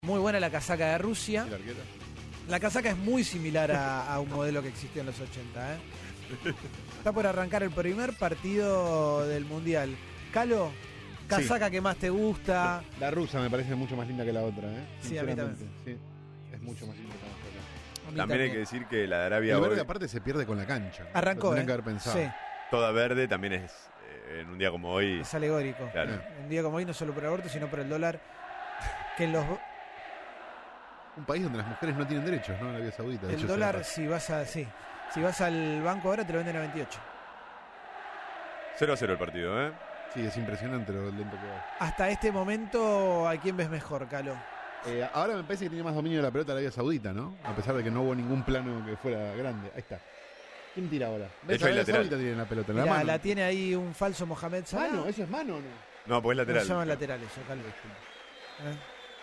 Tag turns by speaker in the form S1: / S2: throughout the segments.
S1: Muy buena la casaca de Rusia.
S2: ¿Y la arquera?
S1: La casaca es muy similar a un modelo que existió en los 80. Está por arrancar el primer partido del Mundial. Calo, casaca que más te gusta.
S2: La rusa me parece mucho más linda que la otra, ¿eh?
S1: Sí, a mí también.
S2: Sí, es mucho más linda que la otra.
S1: A mí
S3: También hay que decir que la de Arabia
S2: El verde
S3: hoy,
S2: aparte se pierde con la cancha.
S1: Arrancó,
S2: Lo tenían que haber pensado.
S1: Sí,
S3: toda verde, también es en un día como hoy.
S1: es alegórico.
S3: Claro.
S1: Un día como hoy, no solo por el aborto, sino por el dólar. Que en los,
S2: Un país donde las mujeres no tienen derechos, ¿no? En Arabia Saudita. de
S1: el
S2: hecho,
S1: dólar,
S2: se
S1: si vas al banco ahora, te lo venden a 28.
S3: 0-0 el partido, ¿eh?
S2: Sí, es impresionante lo lento que va.
S1: Hasta este momento, ¿a quién ves mejor, Calo?
S2: Ahora me parece que tiene más dominio de la pelota Arabia Saudita, ¿no? A pesar de que no hubo ningún plano que fuera grande. Ahí está. ¿Quién tira ahora?
S3: De hecho, hay
S2: Arabia
S3: lateral.
S2: Saudita tiene la pelota en la
S1: Mirá,
S2: mano.
S1: la tiene ahí un falso Mohamed Salah.
S2: ¿Mano? ¿Eso es mano o no?
S3: No, porque es
S1: No
S3: lateral.
S1: se llaman laterales, eso, Calo. ¿Eh?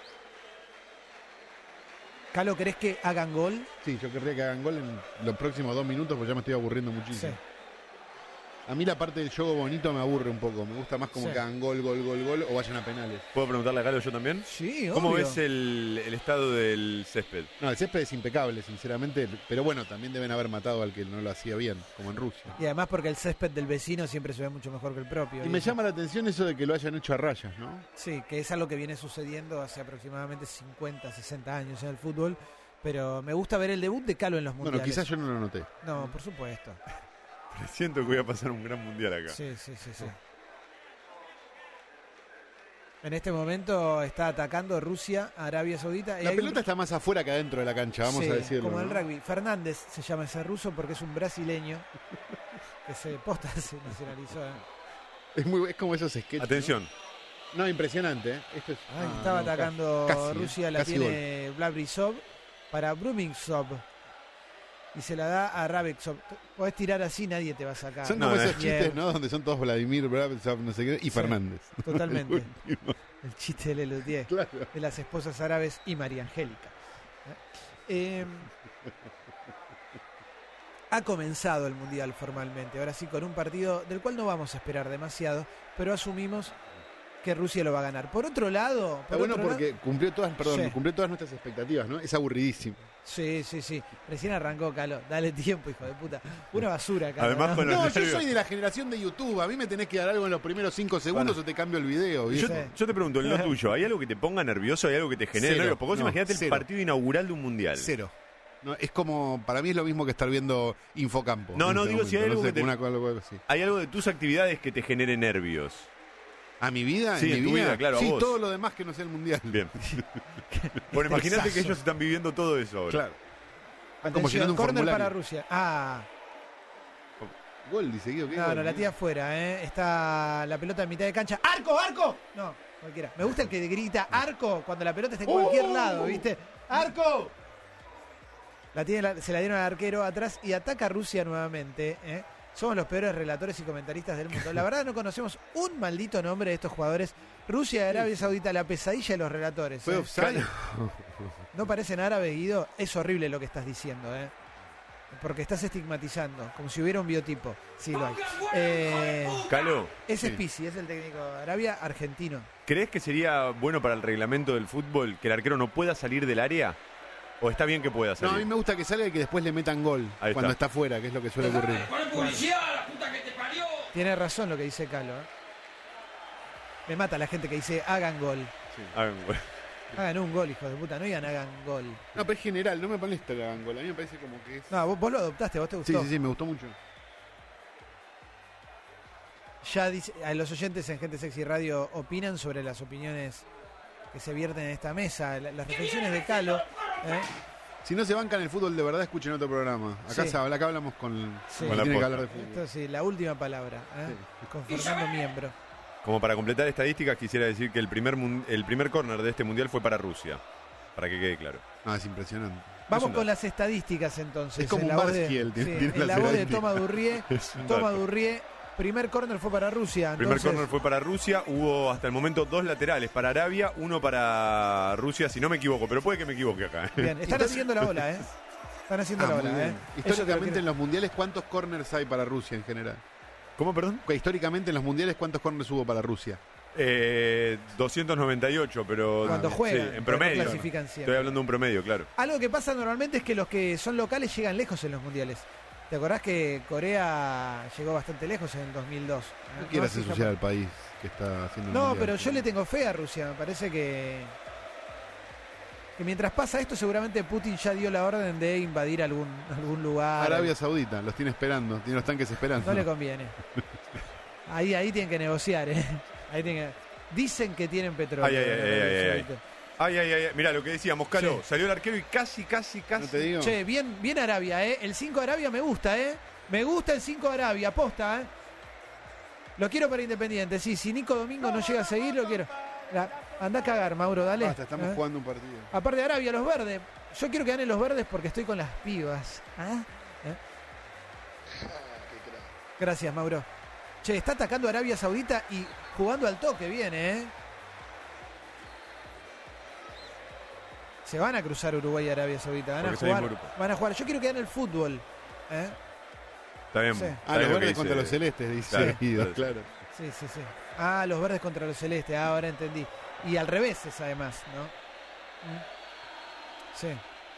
S1: Calo, ¿querés que hagan gol?
S2: Sí, yo querría que hagan gol en los próximos 2 minutos porque ya me estoy aburriendo muchísimo. A mí la parte del juego bonito me aburre un poco. Me gusta más como
S1: Sí.
S2: que hagan gol o vayan a penales.
S3: ¿Puedo preguntarle a Galo yo también?
S1: Sí,
S3: ¿Cómo
S1: obvio.
S3: ves el estado del césped?
S2: No, el césped es impecable, sinceramente. Pero bueno, también deben haber matado al que no lo hacía bien, como en Rusia.
S1: Y además porque el césped del vecino siempre se ve mucho mejor que el propio.
S2: Y me llama la atención eso de que lo hayan hecho a rayas, ¿no?
S1: Sí, que es algo que viene sucediendo hace aproximadamente 50, 60 años en el fútbol. Pero me gusta ver el debut de Calo en los mundiales.
S2: Bueno, quizás yo no lo noté.
S1: No, por supuesto.
S3: Siento que voy a pasar un gran mundial acá.
S1: Sí. En este momento está atacando Rusia a Arabia Saudita.
S2: La pelota está más afuera que adentro de la cancha, vamos
S1: Sí,
S2: a decirlo.
S1: como el
S2: ¿no?
S1: rugby. Fernández se llama ese ruso porque es un brasileño que se nacionalizó.
S2: Es como esos sketches.
S3: Atención.
S2: No, impresionante, ¿eh? Esto es,
S1: Estaba
S2: no,
S1: atacando
S2: casi,
S1: Rusia, la
S2: casi
S1: tiene Blabrisov para Brumingsov y se la da a Rabexov. Podés tirar así, nadie te va a sacar.
S2: Son
S3: No,
S2: como
S3: no,
S2: esos
S1: Bien.
S2: chistes, ¿no? Donde son todos Vladimir, Bravsov, no sé qué, y
S1: Sí,
S2: Fernández.
S1: totalmente.
S2: El último.
S1: El chiste de Lelutier,
S2: Claro.
S1: de las esposas árabes y María Angélica. Ha comenzado el Mundial formalmente, ahora sí con un partido del cual no vamos a esperar demasiado, pero asumimos que Rusia lo va a ganar. Por otro lado...
S2: Está bueno porque cumplió todas nuestras expectativas, ¿no? Es aburridísimo.
S1: Sí. Recién arrancó, Calo. Dale tiempo, hijo de puta. Una basura, Calo.
S3: Además,
S1: ¿no?
S3: con los
S2: No, yo
S3: nervios.
S2: soy de la generación de YouTube. A mí me tenés que dar algo en los primeros 5 segundos o te cambio el video.
S3: Yo,
S2: ¿viste?
S3: yo te pregunto, en lo tuyo, ¿hay algo que te ponga nervioso? ¿Hay algo que te genere
S2: Cero.
S3: nervios? Porque vos
S2: No,
S3: imaginate el
S2: cero.
S3: partido inaugural de un mundial.
S2: Cero. No, es como, para mí es lo mismo que estar viendo Infocampo.
S3: No,
S2: en
S3: no,
S2: este
S3: digo, si hay
S2: momento.
S3: algo que te-
S2: algo así.
S3: ¿Hay algo de tus actividades que te genere nervios?
S2: ¿A mi vida?
S3: Sí, en
S2: mi
S3: tu vida, claro, a
S2: Sí,
S3: vos.
S2: todo lo demás que no sea el mundial.
S3: Bien. Bueno, imagínate que ellos están viviendo todo eso ahora.
S2: Claro. Como
S1: Atención,
S2: llenando un
S1: córner
S2: formulario.
S1: para Rusia.
S2: Gol, dice Guido. ¿qué
S1: No,
S2: gol?
S1: la tía afuera, ¿eh? Está la pelota en mitad de cancha. ¡Arco, arco! No, cualquiera. Me gusta el que grita arco cuando la pelota está en cualquier lado, ¿viste? ¡Arco! Se la dieron al arquero atrás y ataca Rusia nuevamente, ¿eh? Somos los peores relatores y comentaristas del mundo. La verdad no conocemos un maldito nombre de estos jugadores. Rusia y Arabia Saudita, la pesadilla de los relatores.
S2: ¿Fue offside?
S1: ¿No parecen árabes, Guido? Es horrible lo que estás diciendo, ¿eh? Porque estás estigmatizando, como si hubiera un biotipo. Sí, lo hay.
S3: Calo,
S1: Ese es
S2: Sí.
S1: Pizzi, es el técnico de Arabia, argentino.
S3: ¿crees que sería bueno para el reglamento del fútbol que el arquero no pueda salir del área? ¿O está bien que pueda
S2: No,
S3: salir?
S2: a mí me gusta que salga y que después le metan gol
S3: Ahí
S2: cuando
S3: está.
S2: está fuera, que es lo que suele ocurrir.
S1: Tiene razón lo que dice Calo, ¿eh? Me mata la gente que dice hagan gol.
S3: Hagan gol.
S1: Hagan un gol, hijo de puta, no digan hagan gol.
S2: No, pero es general, no me molesta que hagan gol. A mí me parece como que es...
S1: No, vos lo adoptaste, vos te
S2: Sí,
S1: gustó.
S2: sí, me gustó mucho.
S1: Ya dice, a los oyentes en Gente Sexy Radio opinan sobre las opiniones que se vierten en esta mesa, las reflexiones de Calo. ¿eh?
S2: Si no se bancan el fútbol de verdad, escuchen otro programa. Acá,
S1: Sí.
S2: acá hablamos con
S1: Sí.
S2: con
S3: Con la
S2: tiene que
S3: posta.
S2: hablar de fútbol.
S1: Esto sí, la última palabra, ¿eh? Con Fernando Miembro.
S3: Como para completar estadísticas, quisiera decir que el primer córner de este mundial fue para Rusia. Para que quede claro.
S2: No, es impresionante.
S1: Vamos
S3: un
S1: con
S3: dato.
S1: las estadísticas entonces.
S2: Es como
S1: en
S2: un
S1: la voz de,
S2: Barsky, él tiene
S1: en
S2: las
S1: la voz de
S2: estadísticas.
S1: Toma Durrié.
S3: Es un
S1: Toma
S3: dato.
S1: Durrié. Primer córner fue para Rusia.
S3: Primer
S1: Entonces,
S3: córner fue para Rusia. Hubo hasta el momento 2 laterales para Arabia, 1 para Rusia, si no me equivoco, pero puede que me equivoque acá.
S1: Bien, están haciendo la ola, ¿eh? Están haciendo la
S2: muy
S1: ola,
S2: bien.
S1: ¿eh? Eso
S2: Históricamente
S1: creo
S2: en los mundiales, ¿cuántos corners hay para Rusia en general?
S3: ¿Cómo, perdón?
S2: Históricamente en los mundiales, ¿cuántos corners hubo para Rusia?
S3: 298, pero
S1: Cuando juegan,
S3: sí, en
S1: pero no
S3: promedio.
S1: clasifican siempre.
S3: Estoy hablando de un promedio, claro.
S1: Algo que pasa normalmente es que los que son locales llegan lejos en los mundiales. ¿Te acordás que Corea llegó bastante lejos en el 2002?
S2: No quieras
S1: así
S2: ensuciar al país que está haciendo el
S1: No,
S2: mundial.
S1: pero yo le tengo fe a Rusia. Me parece que mientras pasa esto, seguramente Putin ya dio la orden de invadir algún lugar.
S2: Arabia Saudita, los tiene esperando, tiene los tanques esperando.
S1: No le conviene. Ahí tienen que negociar, ¿eh? Ahí tienen dicen que tienen petróleo.
S3: Ay. Mirá lo que decíamos, Calo.
S1: Sí.
S3: Salió el arquero y casi.
S2: ¿No te digo?
S1: Che, bien Arabia, ¿eh? El 5 de Arabia me gusta, ¿eh? Me gusta el 5 de Arabia, posta, ¿eh? Lo quiero para Independiente, sí. Si Nico Domingo no llega a seguir, lo quiero. Anda a cagar, Mauro, dale.
S2: Basta, estamos jugando un partido.
S1: Aparte de Arabia, los verdes. Yo quiero que ganen los verdes porque estoy con las pibas. ¿Ah? Gracias, Mauro. Che, está atacando Arabia Saudita y jugando al toque viene, ¿eh? Se van a cruzar Uruguay y Arabia Saudita. Van a
S3: Porque seguimos
S1: jugar.
S3: grupo.
S1: Van a jugar. Yo quiero que gane el fútbol. ¿Eh?
S3: Está bien.
S1: Sí.
S3: Está
S2: Los
S3: bien lo que
S2: verdes
S3: dice.
S2: contra los celestes, dice Guido, claro.
S1: Sí. Ah, los verdes contra los celestes. Ah, ahora entendí. Y al revés es además, ¿no? Sí.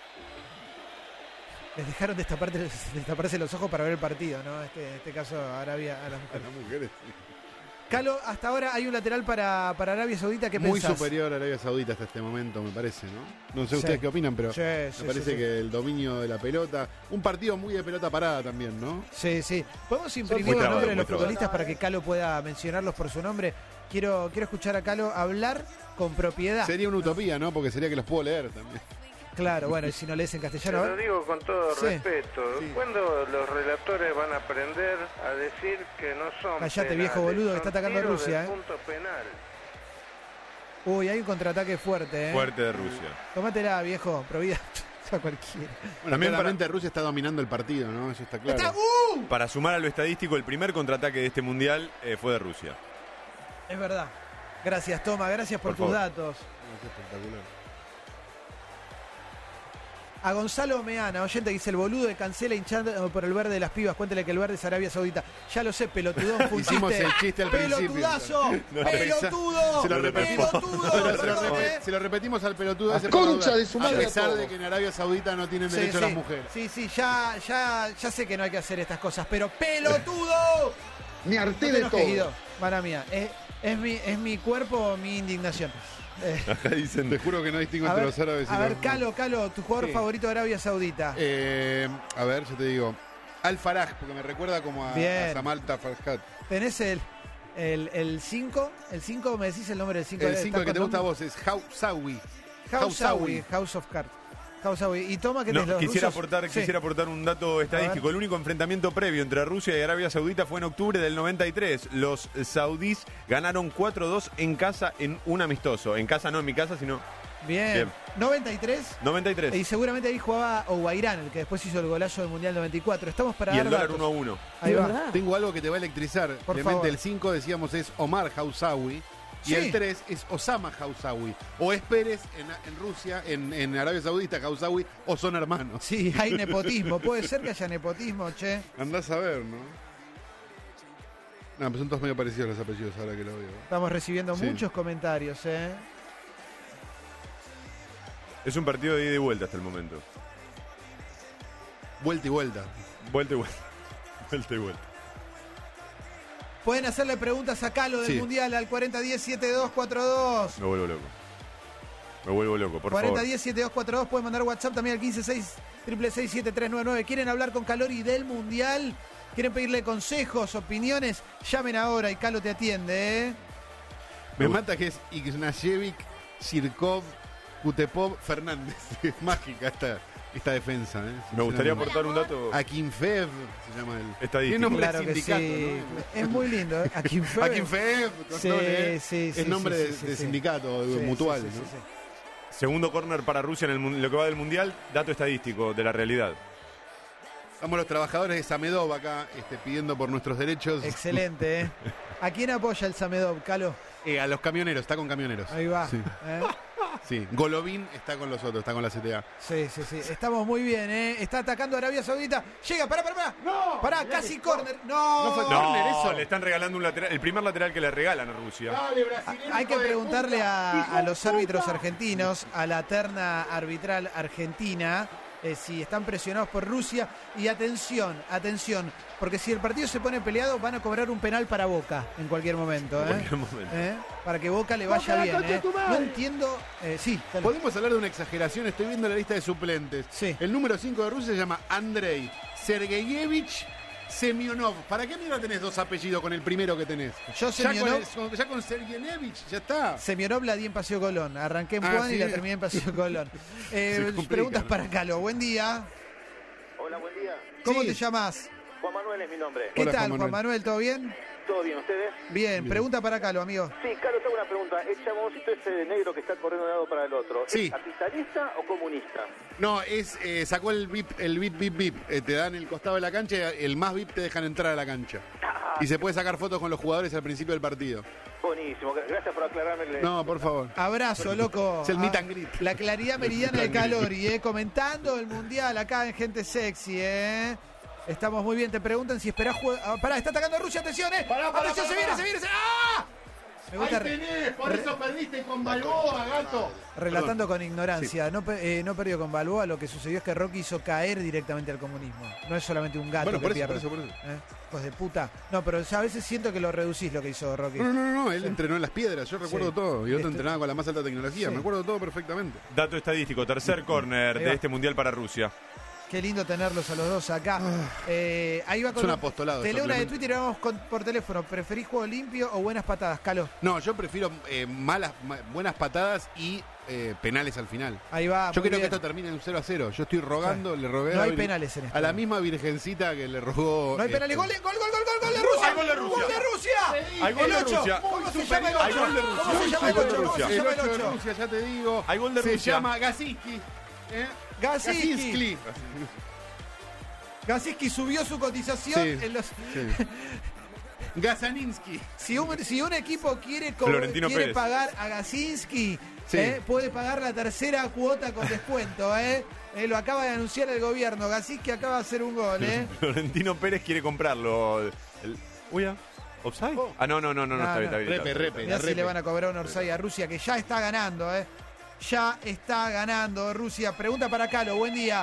S1: Les dejaron destaparse los ojos para ver el partido, ¿no? En este caso Arabia a las
S2: A
S1: mujeres.
S2: las mujeres.
S1: Calo, hasta ahora hay un lateral para Arabia Saudita. ¿Qué
S2: Muy
S1: pensás?
S2: superior a Arabia Saudita hasta este momento, me parece, ¿no? No sé
S1: Sí.
S2: ustedes qué opinan, pero
S1: Sí,
S2: me
S1: sí,
S2: parece
S1: sí.
S2: que el dominio de la pelota, un partido muy de pelota parada también, ¿no?
S1: Sí. Podemos imprimir
S3: muy
S1: los
S3: trabado,
S1: nombres de
S3: muy
S1: los
S3: trabado.
S1: futbolistas para que Calo pueda mencionarlos por su nombre. Quiero escuchar a Calo hablar con propiedad.
S2: Sería una utopía, ¿no? Porque sería que los puedo leer también.
S1: Claro, bueno, y si no lees en
S4: Te
S1: castellano. a
S4: lo
S1: ver.
S4: digo con todo
S1: Sí.
S4: respeto.
S2: Sí.
S4: ¿Cuándo los relatores van a aprender a decir que no son
S1: Callate,
S4: penales,
S1: viejo boludo, que
S4: son
S1: está atacando a
S4: tiros
S1: Rusia,
S4: del
S1: ¿eh?
S4: punto penal?
S1: Uy, hay un contraataque fuerte, ¿eh?
S3: Fuerte de Rusia.
S1: Tómatela, viejo. Provida a cualquiera.
S2: Bueno,
S3: También
S2: claramente Rusia está dominando el partido, ¿no? Eso está claro.
S1: ¡Está!
S3: Para sumar a lo estadístico, el primer contraataque de este mundial fue de Rusia.
S1: Es verdad. Gracias, Toma. Gracias por
S3: Por
S1: tus
S3: favor.
S1: datos.
S2: Es espectacular.
S1: A Gonzalo Meana, oyente que dice: el boludo de cancela hinchando por el verde de las pibas. Cuéntele que el verde es Arabia Saudita. Ya lo sé, pelotudón. Fue un
S2: Hicimos el chiste al principio.
S1: ¡Pelotudazo!
S3: No,
S1: ¡Pelotudo!
S2: se lo repetimos.
S1: ¡Pelotudo!
S2: Se lo repetimos al pelotudo ese
S5: concha de su
S2: a
S5: madre
S2: pesar
S5: todo.
S2: de que en Arabia Saudita no tienen derecho a las mujeres.
S1: Sí, ya sé que no hay que hacer estas cosas, pero ¡pelotudo!
S5: Me harté
S1: No te
S5: de
S1: enojes,
S5: todo.
S1: Guido. Mala mía. Es mi cuerpo, mi indignación.
S3: Acá dicen.
S2: Te juro que no distingo
S1: A
S2: entre
S1: ver,
S2: los árabes y
S1: a ver,
S2: los...
S1: Calo, tu jugador
S2: Sí.
S1: favorito de Arabia Saudita.
S2: A ver, yo te digo. Al-Faraj, porque me recuerda como a
S1: Bien.
S2: Samalta Farhat.
S1: Tenés el 5. El 5, me decís el nombre del 5.
S2: El 5 que te gusta a vos es Hausawi.
S1: Hausawi, House of Cards. Hausawi. Y toma que
S3: No,
S1: los
S3: quisiera
S1: rusos-
S3: quisiera aportar un dato estadístico. El único enfrentamiento previo entre Rusia y Arabia Saudita fue en octubre del 93. Los saudíes ganaron 4-2 en casa en un amistoso. En casa no en mi casa, sino
S1: Bien.
S3: Bien.
S1: 93.
S3: 93.
S1: Y seguramente ahí jugaba Ouairán, el que después hizo el golazo del Mundial 94. Estamos para
S3: Y
S1: dar
S3: el dólar
S1: datos.
S3: 1-1.
S1: Ahí va.
S2: Tengo algo que te va a electrizar.
S1: Por
S2: Clemente,
S1: favor.
S2: el 5 decíamos es Omar Hausawi.
S1: Sí.
S2: Y el 3 es Osama Hausawi. O es Pérez en Rusia, en Arabia Saudita, Hausawi, o son hermanos.
S1: Sí, hay nepotismo. Puede ser que haya nepotismo, che.
S2: Andás a ver, ¿no? No, pues son todos medio parecidos los apellidos ahora que lo veo.
S1: Estamos recibiendo
S2: Sí.
S1: muchos comentarios,
S3: Es un partido de ida y vuelta hasta el momento.
S2: Vuelta y vuelta.
S3: Vuelta y vuelta. Vuelta y vuelta.
S1: Pueden hacerle preguntas a Calo del
S2: Sí.
S1: Mundial al 4010-7242.
S3: Me vuelvo loco. Me vuelvo loco, por favor.
S1: 4010-7242. Pueden mandar WhatsApp también al 156-666-7399. ¿Quieren hablar con Calori del Mundial? ¿Quieren pedirle consejos, opiniones? Llamen ahora y Calo te atiende, ¿eh?
S2: Me mata que es Ignashevich, Sirkov, Kutepov, Fernández. Es mágica esta defensa, ¿eh?
S3: Me gustaría
S2: Sinceramente.
S3: aportar un dato.
S2: Akinfev se llama él.
S3: Estadístico.
S2: Tiene nombre
S1: Claro
S2: de
S1: que
S2: sindicato,
S1: sí.
S2: ¿no?
S1: Es muy lindo, ¿eh? Akinfev.
S2: Akinfev, con
S1: Sí,
S2: doble, ¿eh?
S1: sí, sí,
S2: es nombre
S1: sí,
S2: de,
S1: sí,
S2: de
S1: sí.
S2: sindicato,
S1: Sí,
S2: mutual,
S1: sí,
S2: ¿no?
S1: sí, sí.
S3: Segundo córner para Rusia en lo que va del Mundial. Dato estadístico de la realidad.
S2: Estamos los trabajadores de Samedov acá pidiendo por nuestros derechos.
S1: Excelente, ¿eh? ¿A quién apoya el Samedov, Calo?
S2: A los camioneros, está con camioneros.
S1: Ahí va.
S2: Sí.
S1: ¿eh?
S2: Sí, Golovin está con los otros, está con la CTA.
S1: Sí. Estamos muy bien, ¿eh? Está atacando Arabia Saudita. Llega, pará.
S2: ¡No!
S1: Pará, casi córner. No.
S2: No fue
S3: No,
S2: córner eso.
S3: le están regalando un lateral, el primer lateral que le regalan a Rusia.
S2: Dale, brasileño,
S1: Hay que
S2: hijo de
S1: preguntarle
S2: puta.
S1: a los árbitros argentinos, a la terna arbitral argentina, si están presionados por Rusia. Y atención, porque si el partido se pone peleado, van a cobrar un penal para Boca en cualquier momento.
S3: En cualquier momento.
S1: Para que Boca le vaya bien. No entiendo. Sí, dale.
S2: Podemos hablar de una exageración, estoy viendo la lista de suplentes.
S1: Sí.
S2: El número 5 de Rusia se llama Andrei Sergeyevich Semyonov. ¿Para qué mierda tenés dos apellidos con el primero que tenés?
S1: Yo Semyonov.
S2: Ya con Sergeyevich, ya está.
S1: Semyonov la di en Paseo Colón. Arranqué en Puan y
S2: sí.
S1: la terminé en Paseo Colón.
S2: complica,
S1: Preguntas
S2: ¿no?
S1: para Calo. Buen día.
S5: Hola, buen día.
S1: ¿Cómo
S2: Sí.
S1: te llamas?
S5: Juan Manuel es mi nombre.
S1: ¿Qué
S2: Hola,
S1: tal,
S2: Juan
S1: Juan Manuel? ¿Todo bien?
S5: ¿Todo bien ustedes?
S1: Bien. Pregunta para Calo, amigo.
S5: Sí, Carlos, tengo una pregunta. El chaboncito ese de negro que está corriendo de un lado para el otro,
S2: Sí.
S5: ¿es capitalista o comunista?
S2: No, sacó el VIP. Te dan el costado de la cancha y el más VIP te dejan entrar a la cancha. Y se puede sacar fotos con los jugadores al principio del partido.
S5: Buenísimo, gracias por aclararme.
S2: No, por favor.
S1: Abrazo, loco.
S2: Es el meet and greet.
S1: La claridad meridiana de Calori, comentando el mundial acá en Gente Sexy, Estamos muy bien. Te preguntan si esperás pará, está atacando a Rusia, atención, atención, se viene. ¡Ah! Me gusta
S2: por eso perdiste con Balboa, gato.
S1: relatando con ignorancia. No perdió con Balboa. Lo que sucedió es que Rocky hizo caer directamente al comunismo. No es solamente un gato
S2: Bueno,
S1: que
S2: por eso,
S1: pierde.
S2: por eso.
S1: Hijos de puta. No, pero a veces siento que lo reducís lo que hizo Rocky.
S2: No, él entrenó en las piedras, yo recuerdo
S1: Sí.
S2: todo. Y otro entrenaba con la más alta tecnología,
S1: Sí.
S2: me acuerdo todo perfectamente.
S3: Dato estadístico, tercer córner
S1: Ahí
S3: de
S1: va.
S3: este mundial para Rusia.
S1: Qué lindo tenerlos a los dos acá. Ahí va con
S2: Es un apostolado,
S1: Te leo una de
S2: simplemente.
S1: Twitter y vamos por teléfono. ¿Preferís juego limpio o buenas patadas, Calo?
S2: No, yo prefiero buenas patadas y penales al final.
S1: Ahí va.
S2: Yo
S1: muy
S2: creo que
S1: bien.
S2: esto termina en un 0-0. Yo estoy rogando, le rogué
S1: No
S2: a
S1: hay
S2: la
S1: penales en esto.
S2: a la misma virgencita que le rogó.
S1: No hay penales. ¡Gol de Rusia!
S3: Hay gol de Rusia.
S1: ¡Gol de Rusia!
S3: Hay gol
S1: El
S3: de
S1: ocho.
S3: Rusia.
S1: ¿Cómo se llama el 8?
S3: Hay gol de Rusia.
S1: ¿Cómo se llama
S3: Hay
S1: el
S3: gol de
S1: 8? ¿Cómo
S3: Rusia.
S1: se
S2: El
S1: llama
S2: 8
S1: el
S2: de
S1: 8?
S2: Rusia, ya te digo.
S3: Hay gol de
S2: Se
S3: Rusia.
S2: llama Gasinski.
S1: Gasinski. Gasinski subió su cotización
S2: Sí.
S1: en los...
S2: Sí. Gazaninski.
S1: Si un equipo quiere
S3: Florentino Pérez.
S1: pagar a Gasinski,
S2: Sí.
S1: puede pagar la tercera cuota con descuento. Lo acaba de anunciar el gobierno. Gasinski acaba de hacer un gol.
S3: Florentino Pérez quiere comprarlo. Uy, ¿offside? Ah, no, está bien.
S2: Repe.
S1: Mirá si le van a cobrar un orsay a Rusia, que ya está ganando. Ya está ganando Rusia. Pregunta para Calo. Buen día.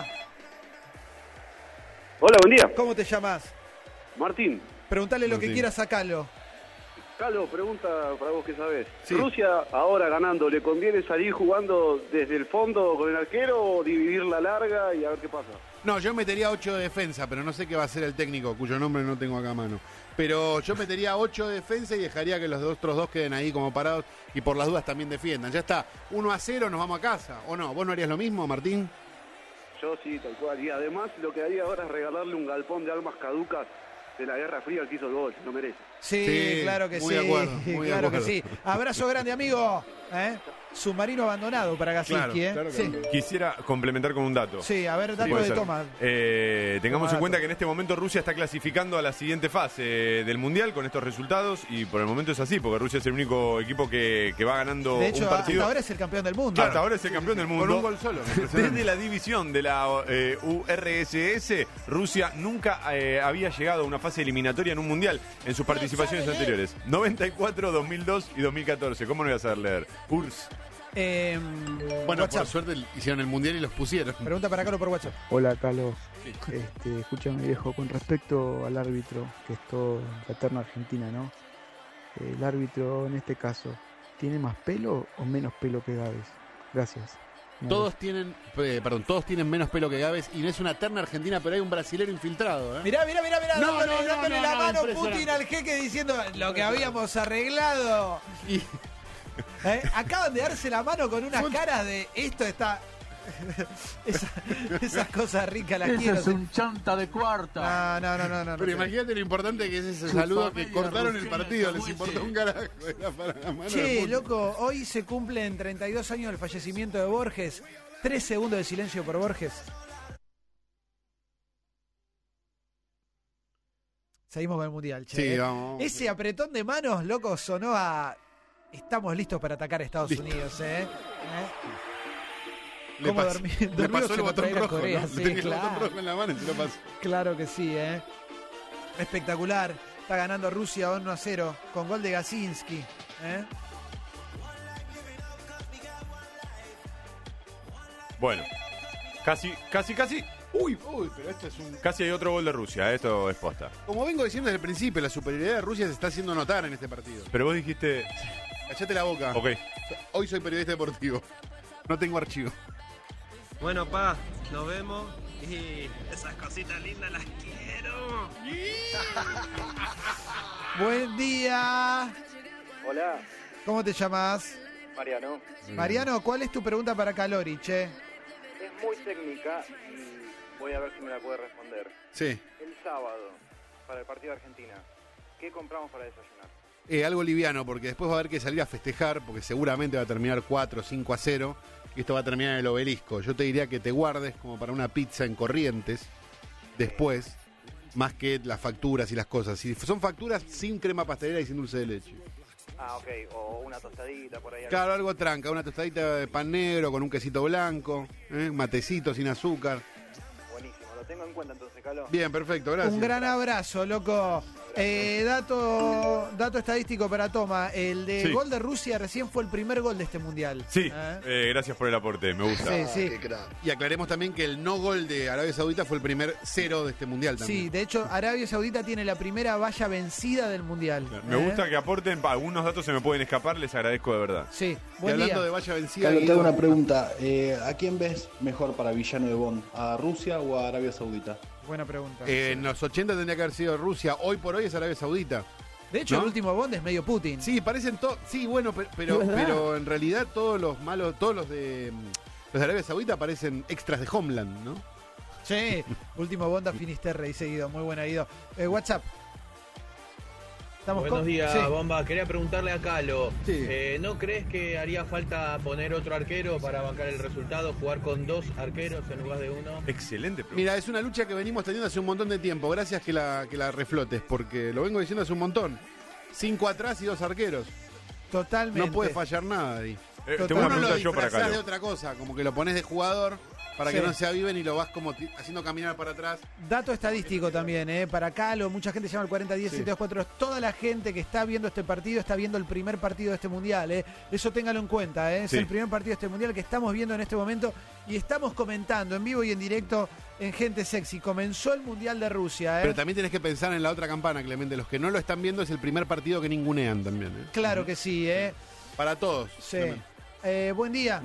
S5: Hola, buen día.
S1: ¿Cómo te llamas?
S5: Martín.
S1: Preguntale lo que
S2: Martín.
S1: quieras a Calo.
S5: Carlos, pregunta para vos que sabés.
S2: Sí.
S5: Rusia ahora ganando, ¿le conviene salir jugando desde el fondo con el arquero o dividir la larga y a ver qué pasa?
S2: No, yo metería 8 de defensa, pero no sé qué va a hacer el técnico, cuyo nombre no tengo acá a mano. Pero yo metería 8 de defensa y dejaría que los otros dos queden ahí como parados y por las dudas también defiendan. Ya está, 1-0, nos vamos a casa. ¿O no? ¿Vos no harías lo mismo, Martín?
S5: Yo sí, tal cual. Y además lo que haría ahora es regalarle un galpón de armas caducas de la Guerra Fría al que hizo el gol, lo merece.
S1: Sí,
S2: Sí,
S1: claro que
S2: muy
S1: sí.
S2: de acuerdo, muy de
S1: claro que
S2: acuerdo.
S1: sí. Abrazo grande, amigo. Submarino abandonado para Gasinski.
S2: Claro que
S1: Sí.
S3: Quisiera complementar con un dato.
S1: Sí, a ver, dato
S3: Puede
S1: de
S3: ser.
S1: toma.
S3: Tengamos
S1: Toma
S3: en cuenta
S1: dato.
S3: que en este momento Rusia está clasificando a la siguiente fase del Mundial con estos resultados y por el momento es así, porque Rusia es el único equipo que va ganando
S1: De hecho,
S3: un partido.
S1: hasta ahora es el campeón del mundo.
S3: Hasta ahora es el campeón del mundo.
S2: Con un gol solo.
S3: Desde la división de la URSS, Rusia nunca había llegado a una fase eliminatoria en un mundial en sus participaciones
S1: sabe
S3: anteriores. 94, 2002 y 2014. ¿Cómo no voy a saber leer? URSS.
S2: Bueno,
S1: WhatsApp.
S2: por suerte hicieron el mundial y los pusieron.
S1: Pregunta para Calo por WhatsApp.
S6: Hola, Carlos. Escúchame, viejo, con respecto al árbitro, que es todo la terna argentina, ¿no? El árbitro, en este caso, ¿tiene más pelo o menos pelo que Gávez? Gracias.
S2: Todos tienen menos pelo que Gávez y no es una terna argentina, pero hay un brasilero infiltrado.
S1: Mirá,
S2: No,
S1: dándole la
S2: no,
S1: mano
S2: impresionante.
S1: Putin al jeque diciendo lo que habíamos arreglado.
S2: Y
S1: Acaban de darse la mano con una cara de esto está... esas cosas ricas las quiero.
S7: chanta de cuarta.
S1: No.
S2: pero imagínate lo importante que es ese saludo que cortaron el partido, les importó un carajo. Era para la mano de
S1: Che,
S2: Putin.
S1: loco, hoy se cumplen 32 años del fallecimiento de Borges. 3 segundos de silencio por Borges. Seguimos con el mundial, che.
S2: Sí, vamos.
S1: Ese apretón de manos, loco, sonó a estamos listos para atacar a Estados
S2: Listo.
S1: Unidos,
S2: Le
S1: ¿Cómo
S2: pasó,
S1: dormir?
S2: le
S1: Dormido
S2: pasó
S1: se
S2: el
S1: lo
S2: botón
S1: traerá
S2: rojo,
S1: Corea,
S2: ¿no?
S1: sí,
S2: Tenía el
S1: claro.
S2: botón rojo en la mano y se lo pasó.
S1: Claro que sí, espectacular. Está ganando Rusia 1-0 con gol de Gasinski,
S3: Bueno, casi.
S2: Uy, pero esto es un...
S3: Casi hay otro gol de Rusia, esto es posta.
S2: Como vengo diciendo desde el principio, la superioridad de Rusia se está haciendo notar en este partido.
S3: Pero vos dijiste.
S2: Callate la boca.
S3: Ok.
S2: Hoy soy periodista deportivo. No tengo archivo.
S8: Bueno, pa, nos vemos y esas cositas lindas las quiero.
S1: Buen día.
S5: Hola,
S1: ¿Cómo te llamas?
S5: Mariano.
S1: Mariano, ¿cuál es tu pregunta para Calori, che?
S5: Es muy técnica y voy a ver si me la puede responder.
S2: Sí.
S5: El sábado, para el partido de Argentina, ¿qué compramos para desayunar?
S2: Algo liviano, porque después va a haber que salir a festejar, porque seguramente va a terminar 4 o 5-0, y esto va a terminar en el Obelisco. Yo te diría que te guardes como para una pizza en Corrientes, después, más que las facturas y las cosas. Si son facturas sin crema pastelera y sin dulce de leche.
S5: Ah, ok, o una tostadita por ahí.
S2: Claro, algo tranca, una tostadita de pan negro con un quesito blanco, matecito sin azúcar.
S5: Buenísimo, lo tengo en cuenta entonces, Calo.
S2: Bien, perfecto, gracias.
S1: Un gran abrazo, loco. Dato estadístico para Toma. El de
S3: Sí.
S1: gol de Rusia recién fue el primer gol de este mundial.
S3: Sí, gracias por el aporte, me gusta.
S1: Sí, sí.
S2: Y aclaremos también que el no gol de Arabia Saudita fue el primer 0 de este mundial también.
S1: Sí, de hecho, Arabia Saudita tiene la primera valla vencida del mundial.
S3: Me gusta que aporten, algunos datos se me pueden escapar, les agradezco de verdad.
S1: Sí,
S2: Y
S1: buen
S2: hablando
S1: día.
S2: de valla vencida,
S9: Carlos, te hago
S2: Guido,
S9: una pregunta. ¿A quién ves mejor para villano de Bond? ¿A Rusia o a Arabia Saudita?
S1: Buena pregunta.
S2: en los 80 tendría que haber sido Rusia, hoy por hoy es Arabia Saudita.
S1: De hecho,
S2: ¿no?
S1: el último Bond es medio Putin.
S2: Sí, parecen todos. Sí, bueno, pero en realidad todos los malos, todos los de Arabia Saudita parecen extras de Homeland, ¿no?
S1: Sí, último Bond a Finisterre y seguido. Muy buena, Guido. WhatsApp.
S10: Buenos días,
S1: Sí.
S10: Bomba. Quería preguntarle a Calo,
S2: Sí.
S10: ¿no crees que haría falta poner otro arquero para bancar el resultado, jugar con 2 arqueros en lugar de uno?
S3: Excelente pregunta.
S2: Mira, es una lucha que venimos teniendo hace un montón de tiempo. Gracias que la reflotes, porque lo vengo diciendo hace un montón. 5 atrás y 2 arqueros.
S1: Totalmente.
S2: No puede fallar nada ahí.
S3: Tengo una
S2: Uno lo
S3: pregunta yo para
S2: disfrazás de
S3: Calo.
S2: otra cosa, como que lo pones de jugador para que
S1: Sí.
S2: no se aviven y lo vas como haciendo caminar para atrás.
S1: Dato estadístico también, para Calo, mucha gente llama al 4010-724. Toda la gente que está viendo este partido está viendo el primer partido de este mundial, Eso téngalo en cuenta, Es
S3: Sí.
S1: el primer partido de este mundial que estamos viendo en este momento y estamos comentando en vivo y en directo en Gente Sexy. Comenzó el mundial de Rusia,
S2: Pero también tenés que pensar en la otra campana, Clemente. Los que no lo están viendo es el primer partido que ningunean también,
S1: Claro que sí,
S2: Para todos.
S1: Sí.
S2: Clemente.
S1: Buen día.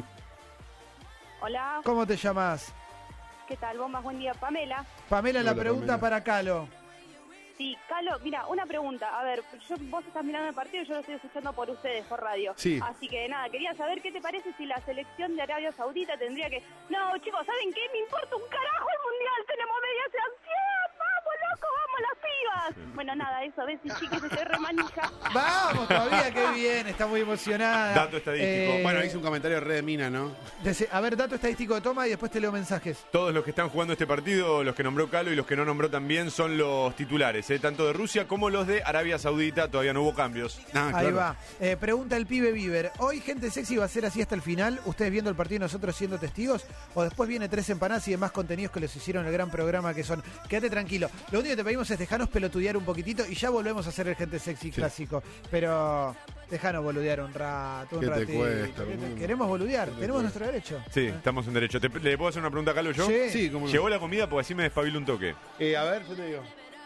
S11: Hola,
S1: ¿Cómo te llamas?
S11: ¿qué tal, Bombas? Buen día, Pamela.
S1: Pamela, la
S2: Hola,
S1: pregunta
S2: Pamela.
S1: para Calo.
S11: Sí, Calo, mira, una pregunta. A ver, vos estás mirando el partido y yo lo estoy escuchando por ustedes, por radio.
S2: Sí.
S11: Así que nada, quería saber qué te parece si la selección de Arabia Saudita tendría que... No, chicos, ¿saben qué? Me importa un carajo el mundial. Tenemos media sanción. ¡Vamos, loco! ¡Vamos, las pibas! Bueno, nada, eso. ¿Ves? Si chiquis se remanija.
S1: Vamos todavía, qué bien. Está muy emocionada.
S3: Dato estadístico.
S2: Bueno, hice un comentario re de mina, ¿no?
S1: A ver, dato estadístico de Toma y después te leo mensajes.
S3: Todos los que están jugando este partido, los que nombró Calo y los que no nombró también, son los titulares, tanto de Rusia como los de Arabia Saudita. Todavía no hubo cambios.
S1: Ahí va. Pregunta el pibe Bieber. ¿Hoy Gente Sexy va a ser así hasta el final? ¿Ustedes viendo el partido y nosotros siendo testigos? ¿O después viene 3 empanadas y demás contenidos que les hicieron el gran programa que son? Quédate tranquilo. Lo único que te pedimos es dejarnos pelotudear un poquitito y ya volvemos a hacer el Gente Sexy clásico. Pero dejanos boludear un rato, un
S2: ¿Qué te
S1: ratito.
S2: cuesta,
S1: ¿Qué te-
S2: boludo?
S1: Queremos boludear,
S2: ¿Qué te
S1: tenemos
S2: cuesta?
S1: nuestro derecho.
S3: Sí, estamos en derecho. ¿Le puedo hacer una pregunta a Calo yo?
S1: Sí.
S2: Sí, como
S3: ¿Llegó la comida? Porque así me despabilo un toque.
S2: A ver, yo te digo.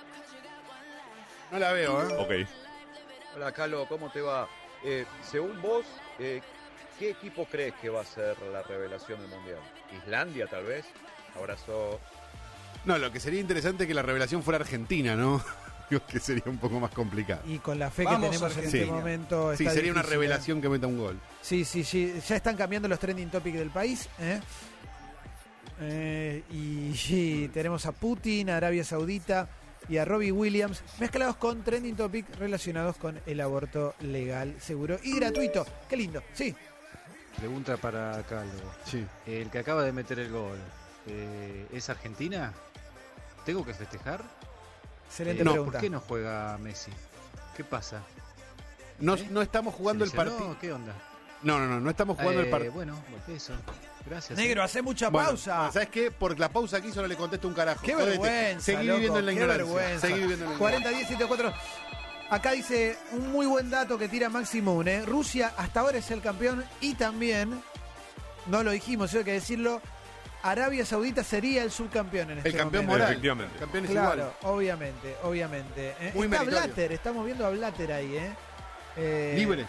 S2: No la veo,
S3: Ok.
S12: Hola, Calo, ¿cómo te va? Según vos, ¿qué equipo crees que va a ser la revelación del Mundial? ¿Islandia, tal vez? Abrazo.
S2: No, lo que sería interesante es que la revelación fuera Argentina, ¿no? Digo que sería un poco más complicado.
S1: Y con la fe
S9: Vamos,
S1: que tenemos en este
S2: Argentina.
S1: momento.
S2: Sí,
S1: está
S2: sería una
S1: difícil,
S2: revelación que meta un gol.
S1: Sí. Ya están cambiando los trending topics del país. Y sí, tenemos a Putin, a Arabia Saudita y a Robbie Williams mezclados con trending topics relacionados con el aborto legal, seguro y gratuito. Qué lindo, sí.
S13: Pregunta para Calo.
S2: Sí.
S13: El que acaba de meter el gol, ¿es Argentina? ¿Tengo que festejar?
S1: Excelente
S13: No,
S1: pregunta.
S13: ¿por qué no juega Messi? ¿Qué pasa?
S2: No estamos jugando el partido.
S13: No, ¿qué onda?
S2: No estamos jugando el partido.
S13: Bueno, eso. Gracias.
S1: Negro, hace mucha pausa.
S2: ¿Sabes qué? Por la pausa que hizo no le contesto un carajo.
S1: Qué vergüenza,
S2: Seguí
S1: loco,
S2: viviendo en la
S1: qué
S2: ignorancia.
S1: vergüenza.
S2: Seguí viviendo en la ignorancia.
S1: 40-10-7-4. Acá dice un muy buen dato que tira Maxi Moon, ¿eh? Rusia hasta ahora es el campeón y también, no lo dijimos, hay que decirlo, Arabia Saudita sería el subcampeón en este
S2: El campeón
S1: momento.
S2: moral.
S3: Efectivamente.
S2: El campeón es
S1: Claro,
S2: igual.
S1: obviamente.
S2: Muy
S1: Está
S2: meritorio.
S1: Blatter, estamos viendo a Blatter ahí, ¿eh?
S2: Libre.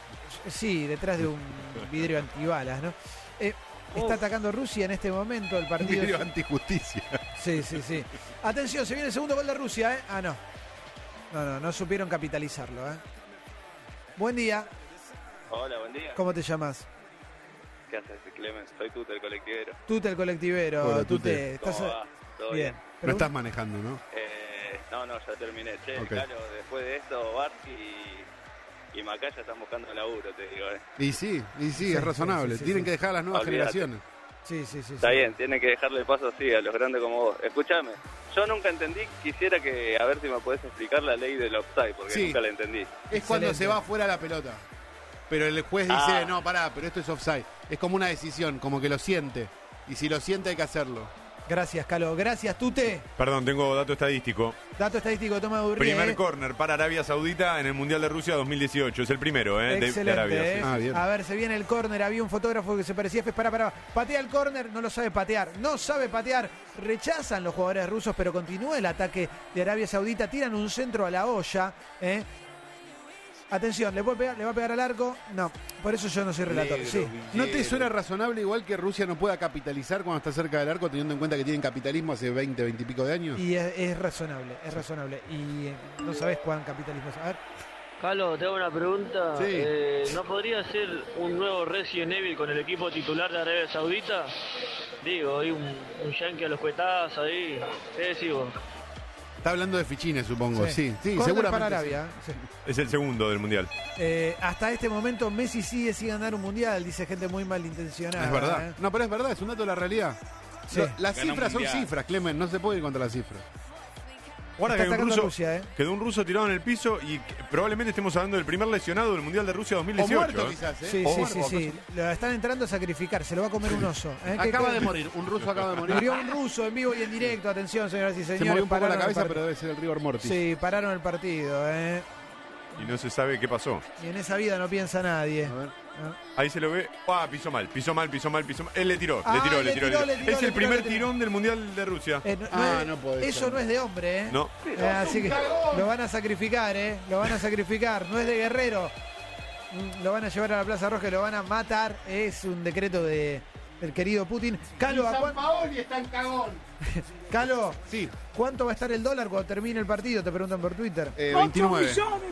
S1: Sí, detrás de un vidrio antibalas, ¿no? Está atacando Rusia en este momento el partido.
S2: Vidrio antijusticia.
S1: Sí. Atención, se viene el segundo gol de Rusia, ¿eh? Ah, no. No supieron capitalizarlo, ¿eh? Buen día.
S14: Hola, buen día.
S1: ¿Cómo te llamas?
S14: ¿Qué haces, Clemens? Soy Tute, el colectivero.
S1: Tute, el colectivero.
S2: Hola,
S1: Tute.
S14: ¿Cómo va? ¿Todo bien?
S2: No estás manejando, ¿no?
S14: No, ya terminé. Che,
S2: Ok.
S14: claro, después de esto, Barty y Macaya están buscando laburo, te digo.
S2: Y sí, es razonable.
S1: sí,
S2: Tienen
S1: sí.
S2: que dejar a las nuevas
S14: Olvídate.
S2: generaciones.
S1: Sí.
S14: Está bien, tienen que dejarle paso así a los grandes como vos. Escuchame, yo nunca entendí, quisiera que, a ver si me podés explicar la ley del offside, porque
S2: Sí.
S14: nunca la entendí.
S2: Es cuando
S1: Excelente.
S2: se va fuera la pelota. Pero el juez dice, no, pará, pero esto es offside. Es como una decisión, como que lo siente. Y si lo siente hay que hacerlo.
S1: Gracias, Calo. Gracias, Tute.
S3: Perdón, tengo dato estadístico.
S1: Dato estadístico, toma de Urría,
S3: Primer córner para Arabia Saudita en el Mundial de Rusia 2018. Es el primero, de
S1: Excelente,
S3: Arabia.
S1: ¿eh?
S3: Sí.
S2: Ah, bien.
S1: A ver, se viene el córner. Había un fotógrafo que se parecía a Pará. Patea el córner, no lo sabe patear. No sabe patear. Rechazan los jugadores rusos, pero continúa el ataque de Arabia Saudita. Tiran un centro a la olla. Atención, ¿le va a pegar al arco? No, por eso yo no soy relator. Sí.
S2: ¿No te suena razonable igual que Rusia no pueda capitalizar cuando está cerca del arco, teniendo en cuenta que tienen capitalismo hace 20 y pico de años?
S1: Y es razonable. Y no sabés cuán capitalismo es. A ver.
S15: Carlos, te hago una pregunta.
S2: Sí.
S15: ¿No podría ser un nuevo Resident Evil con el equipo titular de Arabia Saudita? Digo, hay un yankee a los cuetazos ahí. ¿Qué decís vos?
S2: Está hablando de fichines, supongo. Sí,
S1: Córner
S2: seguramente.
S1: para
S2: sí.
S1: Arabia. Sí.
S3: Es el segundo del Mundial.
S1: Hasta este momento Messi sigue sin ganar un mundial, dice gente muy malintencionada.
S2: Es verdad. No, pero es verdad, es un dato de la realidad.
S1: Sí.
S2: Las
S3: Gana un
S2: cifras son
S3: mundial.
S2: cifras, Clemen, no se puede ir contra las cifras.
S3: Guarda
S1: Está
S3: que hay un
S1: atacando
S3: ruso,
S1: Rusia,
S3: quedó un ruso tirado en el piso y probablemente estemos hablando del primer lesionado del Mundial de Rusia 2018.
S2: O muerto quizás, ¿eh?
S1: Sí,
S2: O
S1: sí,
S2: muerto,
S1: sí. Lo están entrando a sacrificar, se lo va a comer un oso.
S2: Acaba de morir, un ruso acaba de morir.
S1: Murió un ruso en vivo y en directo, atención señoras y
S2: Se
S1: señores.
S2: murió un poco la
S1: pararon el
S2: cabeza,
S1: partido.
S2: pero debe ser el rigor mortis.
S1: Sí, pararon el partido,
S3: Y no se sabe qué pasó.
S1: Y en esa vida no piensa nadie.
S3: Ahí se lo ve. Pisó mal. Él le tiró.
S1: Ah, le tiró.
S3: Es el primer tirón del Mundial de Rusia.
S2: no puede
S1: Eso
S2: ser.
S1: no es de hombre, ¿eh?
S3: No.
S1: Así que lo van a sacrificar, ¿eh? Lo van a sacrificar. No es de guerrero. Lo van a llevar a la Plaza Roja y lo van a matar. Es un decreto del querido Putin. Calo,
S2: Paoli está en cagón.
S1: Calo,
S2: sí.
S1: ¿Cuánto va a estar el dólar cuando termine el partido? Te preguntan por Twitter.
S2: 29.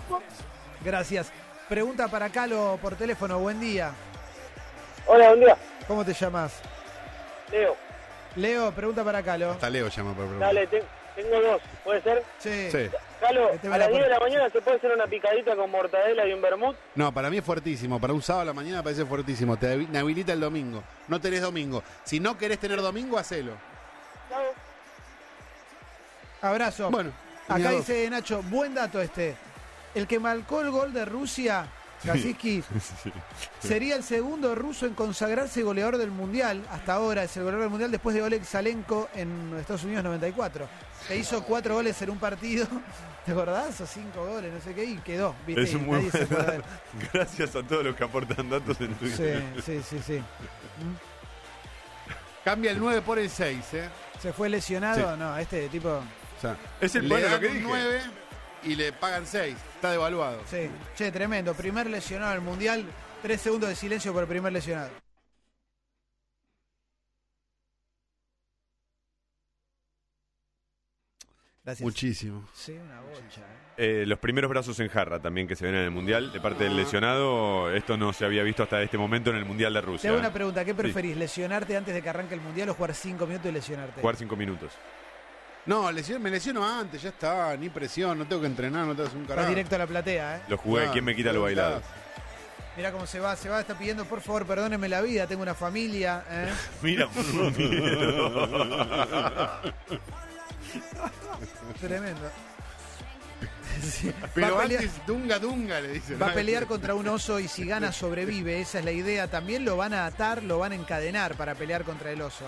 S1: Gracias. Pregunta para Calo por teléfono. Buen día.
S16: Hola, buen día.
S1: ¿Cómo te llamas?
S16: Leo.
S1: Leo, pregunta para Calo.
S2: Hasta Leo llama por preguntar.
S16: Dale, tengo dos. ¿Puede ser?
S1: Sí.
S16: Calo,
S1: Meteme
S16: a
S1: la
S16: las 10 de la
S1: puerta.
S16: mañana se puede hacer una picadita con mortadela y un vermut.
S2: No, para mí es fuertísimo. Para un sábado a la mañana parece fuertísimo. Te habilita el domingo. No tenés domingo. Si no querés tener domingo, hacelo.
S1: Abrazo.
S2: Bueno.
S1: Acá
S2: tenía
S1: dice Nacho, buen dato este. El que marcó el gol de Rusia, Kasiski, sería el segundo ruso en consagrarse goleador del Mundial. Hasta ahora es el goleador del Mundial después de Oleg Salenko en Estados Unidos 94. Que hizo 4 goles en un partido. ¿Te acordás? O 5 goles, no sé qué, y quedó. ¿Viste?
S3: Es
S1: Y
S3: un muy
S1: nadie se
S3: buen
S1: acuerda de
S3: dato.
S1: él.
S3: Gracias a todos los que aportan datos en Twitter.
S1: Sí.
S2: Cambia el 9 por el 6, ¿eh?
S1: ¿Se fue lesionado?
S2: Sí.
S1: No, este tipo...
S2: O sea,
S3: Es el
S2: le
S3: bueno,
S2: dan
S3: lo que
S2: un
S3: dije.
S2: 9 y le pagan 6. Está devaluado.
S1: Sí, che, tremendo. Primer lesionado en el Mundial. 3 segundos de silencio por el primer lesionado. Gracias.
S2: Muchísimo.
S1: Sí, una bocha.
S3: Los primeros brazos en jarra también que se ven en el Mundial de parte del lesionado. Esto no se había visto hasta este momento en el Mundial de
S1: Te
S3: Rusia.
S1: hago una pregunta. ¿Qué
S3: Sí.
S1: preferís? ¿Lesionarte antes de que arranque el Mundial o jugar 5 minutos y lesionarte?
S3: Jugar 5 minutos.
S2: No, me lesiono antes, ya está. Ni presión, no tengo que entrenar, no tengo que hacer un
S1: Vas
S2: carajo.
S1: directo a la platea, ¿eh?
S3: Lo jugué.
S2: Claro,
S3: ¿Quién me quita lo bailado?
S1: Mirá cómo se va, está pidiendo, por favor, perdóneme la vida, tengo una familia, ¿eh?
S3: Mira, por miedo.
S1: Tremendo. Sí.
S2: Pero
S1: Va a pelear-
S2: antes, dunga, le dicen.
S1: Va a pelear contra un oso y si gana sobrevive, esa es la idea. También lo van a atar, lo van a encadenar para pelear contra el oso.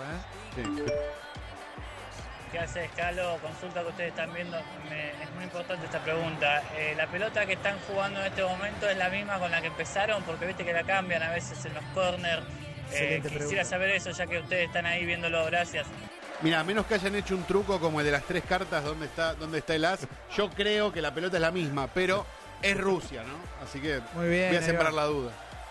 S17: ¿Qué haces, Calo? Consulta que ustedes están viendo. Es muy importante esta pregunta. ¿La pelota que están jugando en este momento es la misma con la que empezaron? Porque viste que la cambian a veces en los corners.
S1: Excelente
S17: Quisiera
S1: pregunta.
S17: saber eso, ya que ustedes están ahí viéndolo. Gracias.
S2: Mira, a menos que hayan hecho un truco como el de las 3 cartas, ¿dónde está el as? Yo creo que la pelota es la misma, pero es Rusia, ¿no? Así que
S1: Muy bien,
S2: voy a
S1: ahí
S2: sembrar
S1: va.
S2: la duda.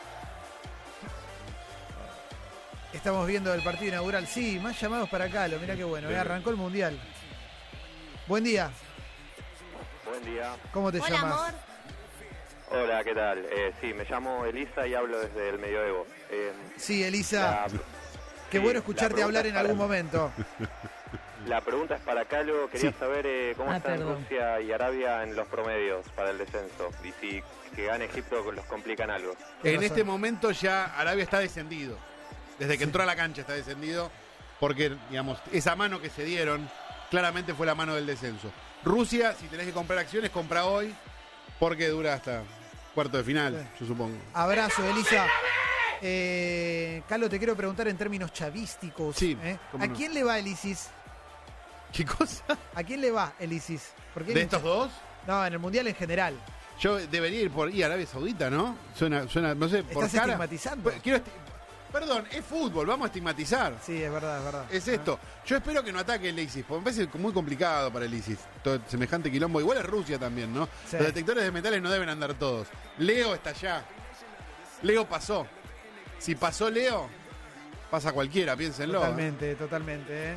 S1: Estamos viendo el partido inaugural. Sí, más llamados para Calo. Mirá qué bueno. Arrancó el Mundial. Buen día.
S18: Buen día.
S1: ¿Cómo te
S18: Hola,
S1: llamas?
S18: amor. Hola, ¿qué tal? Sí, me llamo Elisa y hablo desde el Medioevo.
S1: Sí, Elisa. Qué bueno escucharte hablar en algún momento.
S18: La pregunta es para Calo. Quería saber cómo están
S1: perdón.
S18: Rusia y Arabia en los promedios para el descenso. Y si que gane Egipto los complican algo.
S2: En este momento ya Arabia está descendido. Desde que entró a la cancha está descendido. Porque, digamos, esa mano que se dieron claramente fue la mano del descenso. Rusia, si tenés que comprar acciones, compra hoy. Porque dura hasta cuarto de final, yo supongo.
S1: Abrazo, Elisa. Calo, te quiero preguntar en términos chavísticos.
S2: Sí,
S1: ¿A quién le va el ISIS?
S2: ¿Qué cosa?
S1: ¿A quién le va el ISIS?
S2: ¿De estos dos?
S1: No, en el Mundial en general.
S2: Yo debería ir por Arabia Saudita, ¿no? Suena, no sé, por
S1: ¿Estás
S2: cara.
S1: estigmatizando?
S2: Perdón, es fútbol, vamos a estigmatizar.
S1: Sí, es verdad, es verdad.
S2: Es esto. Yo espero que no ataque el ISIS, porque me parece muy complicado para el ISIS. Todo semejante quilombo. Igual es Rusia también, ¿no?
S1: Sí.
S2: Los detectores de metales no deben andar todos. Leo está allá. Leo pasó. Si pasó Leo, pasa cualquiera, piénsenlo.
S1: Totalmente.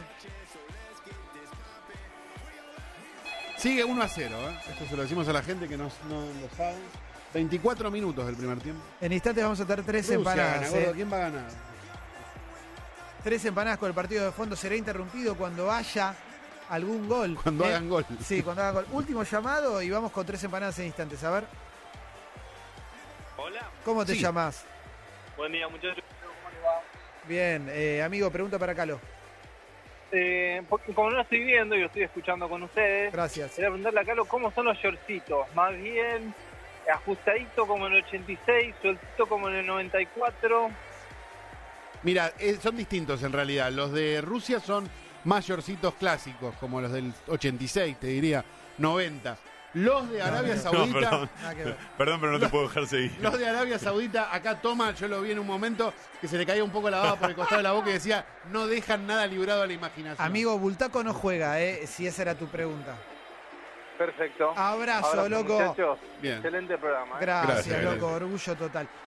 S2: Sigue 1-0, Esto se lo decimos a la gente que no lo sabe. 24 minutos del primer tiempo.
S1: En instantes vamos a tener 3
S2: Rusia
S1: empanadas.
S2: gana, gordo. ¿Quién va a ganar?
S1: 3 empanadas con el partido de fondo. Será interrumpido cuando haya algún gol.
S2: Cuando hagan gol.
S1: Sí, cuando hagan gol. Último llamado y vamos con 3 empanadas en instantes. A ver.
S16: Hola.
S1: ¿Cómo te llamas?
S16: Buen día, muchachos.
S1: Bien, amigo, pregunta para Calo.
S16: Porque como no lo estoy viendo y lo estoy escuchando con ustedes,
S1: gracias.
S16: Quería preguntarle a Calo cómo son los shortcitos. Más bien ajustadito como en el 86, sueltito como en el 94.
S2: Mira, son distintos en realidad. Los de Rusia son más shortcitos clásicos, como los del 86, te diría, 90. Los de Arabia Saudita...
S3: No, perdón, pero no te puedo dejar seguir.
S2: Los de Arabia Saudita, acá toma, yo lo vi en un momento, que se le caía un poco la baba por el costado de la boca y decía, no dejan nada librado a la imaginación.
S1: Amigo, Bultaco no juega, si esa era tu pregunta.
S16: Perfecto.
S1: Abrazo, loco.
S16: Muchachos.
S2: Bien.
S16: Excelente programa.
S1: Gracias, loco, orgullo total.